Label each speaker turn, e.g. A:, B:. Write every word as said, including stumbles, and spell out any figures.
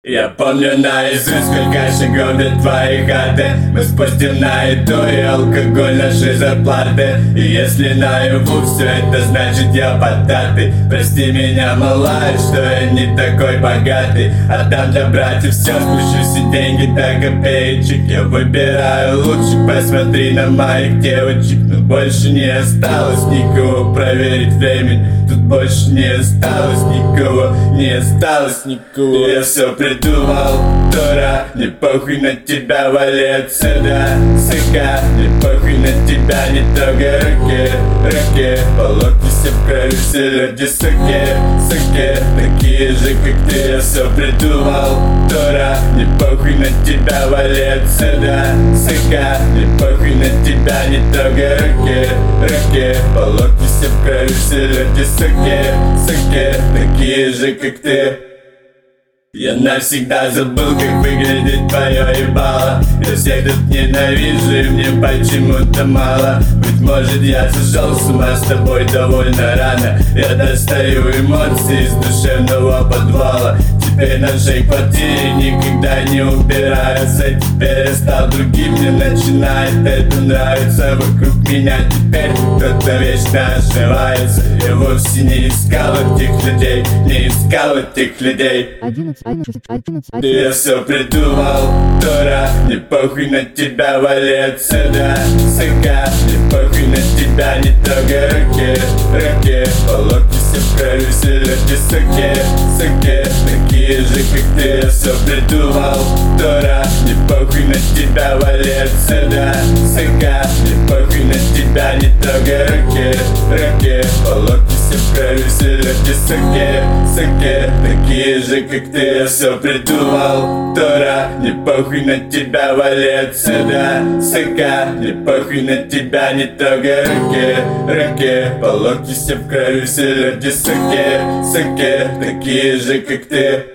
A: Я помню наизусть, сколько шагов до твоей хаты. Мы спустим на еду и алкоголь нашей зарплаты. И если наяву все это, значит я поддатый. Прости меня, малая, что я не такой богатый. Отдам для братьев все, спущу все деньги до копеечек. Я выбираю лучших, посмотри на моих девочек. Но больше не осталось никого проверить времени. Тут больше не осталось никого, не осталось никого. Я все придумал, дура, не похуй на тебя, вали отсюда, сука. Не похуй на тебя, не трогай руки, руки. По локти все в крови, все люди суки, суки. Такие же, как ты, я все придумал, дура. Не похуй на тебя, вали отсюда, сука. Не похуй на тебя, не трогай руки, руки. По локти все в крови, все люди суки, суки. Такие же, как ты. Я навсегда забыл, как выглядит твое ебало. Я всех тут ненавижу, и мне почему-то мало. Быть может, я сошел с ума с тобой довольно рано. Я достаю эмоции из душевного подвала. Теперь на нашей квартире никогда не убираются. Теперь я стал другим, мне начинает это нравиться. Вокруг меня теперь кто-то вечно ошивается. Я вовсе не искал этих людей, не искал этих людей. Ты я все придумал, дура. Не похуй на тебя, вали отсюда, сука. Не похуй на тебя, не трогай руки, руки. По локти все в крови, все люди суки, суки. Такие же, как ты, я все придумал, дура. Не похуй на тебя, вали отсюда, сука. Не похуй на тебя, не трогай руки, руки. По локти все в крови, все люди суки, суки. Такие же, как ты, я все придумал, дура. Не похуй на тебя, вали отсюда, сука. Не похуй на тебя, не трогай руки, руки. По локти все в крови, все люди суки, суки. Такие же, как ты.